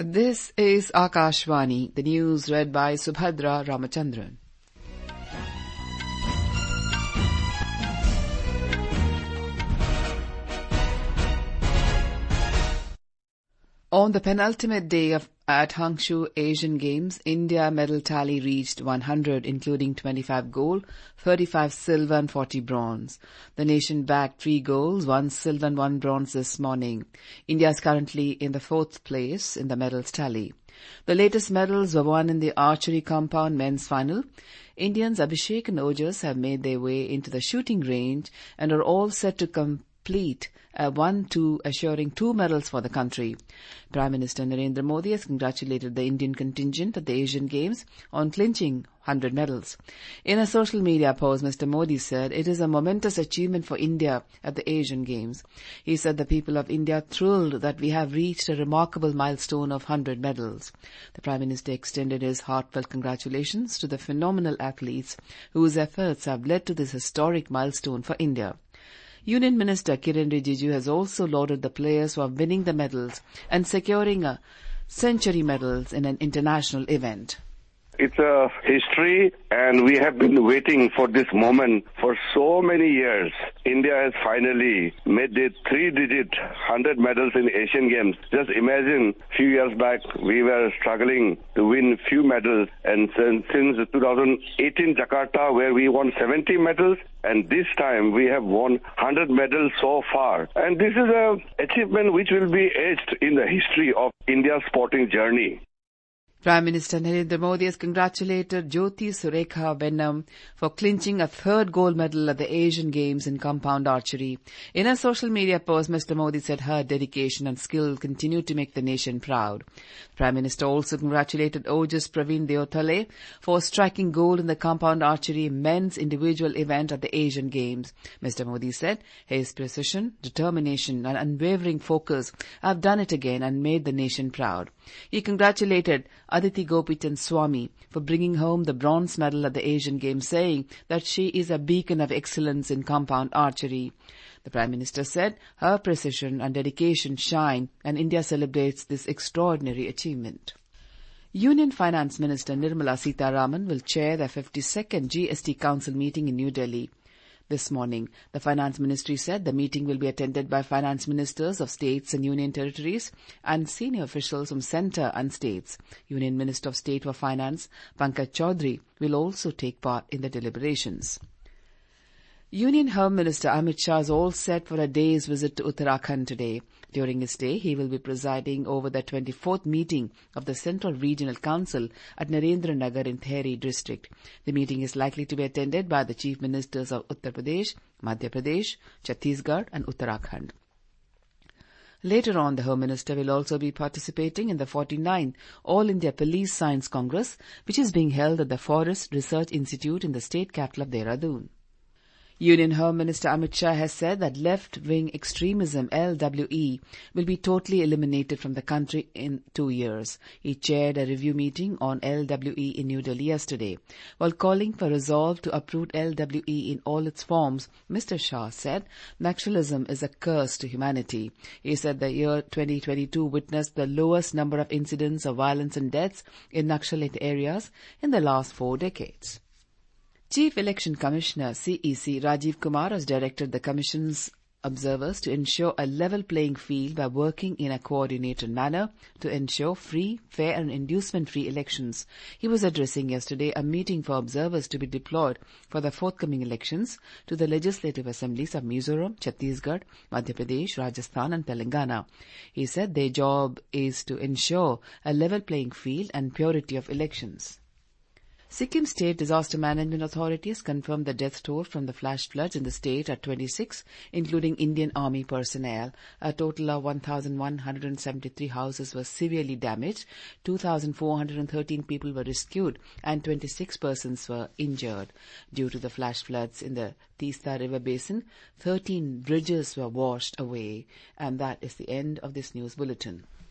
This is Akashvani, the news read by Subhadra Ramachandran. On the penultimate day at Hangzhou Asian Games, India medal tally reached 100, including 25 gold, 35 silver and 40 bronze. The nation bagged 3 golds, 1 silver and 1 bronze this morning. India is currently in the 4th place in the medals tally. The latest medals were won in the archery compound men's final. Indians Abhishek and Ojas have made their way into the shooting range and are all set to complete a 1-2, assuring 2 medals for the country. Prime Minister Narendra Modi has congratulated the Indian contingent at the Asian Games on clinching 100 medals. In a social media post, Mr. Modi said, "It is a momentous achievement for India at the Asian Games." He said the people of India are thrilled that we have reached a remarkable milestone of 100 medals. The Prime Minister extended his heartfelt congratulations to the phenomenal athletes whose efforts have led to this historic milestone for India. Union Minister Kiren Rijiju has also lauded the players who are winning the medals and securing a century medals in an international event. It's a history, and we have been waiting for this moment for so many years. India has finally made it 3-digit 100 medals in Asian Games. Just imagine, a few years back, we were struggling to win few medals, and since 2018 Jakarta, where we won 70 medals, and this time we have won 100 medals so far. And this is an achievement which will be etched in the history of India's sporting journey. Prime Minister Narendra Modi has congratulated Jyoti Surekha Vennam for clinching a 3rd gold medal at the Asian Games in compound archery. In a social media post, Mr. Modi said her dedication and skill continue to make the nation proud. Prime Minister also congratulated Ojas Praveen Deotale for striking gold in the compound archery men's individual event at the Asian Games. Mr. Modi said his precision, determination and unwavering focus have done it again and made the nation proud. He congratulated Aditi Gopichand Swamy for bringing home the bronze medal at the Asian Games, saying that she is a beacon of excellence in compound archery. The Prime Minister said her precision and dedication shine, and India celebrates this extraordinary achievement. Union Finance Minister Nirmala Sitharaman will chair the 52nd GST Council meeting in New Delhi. This morning, the Finance Ministry said the meeting will be attended by finance ministers of states and union territories and senior officials from centre and states. Union Minister of State for Finance, Pankaj Chaudhary, will also take part in the deliberations. Union Home Minister Amit Shah is all set for a day's visit to Uttarakhand today. During his stay, he will be presiding over the 24th meeting of the Central Regional Council at Narendra Nagar in Tehri district. The meeting is likely to be attended by the Chief Ministers of Uttar Pradesh, Madhya Pradesh, Chhattisgarh and Uttarakhand. Later on, the Home Minister will also be participating in the 49th All India Police Science Congress, which is being held at the Forest Research Institute in the state capital of Dehradun. Union Home Minister Amit Shah has said that left-wing extremism, LWE, will be totally eliminated from the country in 2 years. He chaired a review meeting on LWE in New Delhi yesterday. While calling for resolve to uproot LWE in all its forms, Mr. Shah said Naxalism is a curse to humanity. He said the year 2022 witnessed the lowest number of incidents of violence and deaths in Naxalite areas in the last 4 decades. Chief Election Commissioner CEC Rajiv Kumar has directed the Commission's observers to ensure a level playing field by working in a coordinated manner to ensure free, fair and inducement-free elections. He was addressing yesterday a meeting for observers to be deployed for the forthcoming elections to the legislative assemblies of Mizoram, Chhattisgarh, Madhya Pradesh, Rajasthan and Telangana. He said their job is to ensure a level playing field and purity of elections. Sikkim State Disaster Management Authority has confirmed the death toll from the flash floods in the state at 26, including Indian Army personnel. A total of 1,173 houses were severely damaged, 2,413 people were rescued, and 26 persons were injured. Due to the flash floods in the Teesta River Basin, 13 bridges were washed away. And that is the end of this news bulletin.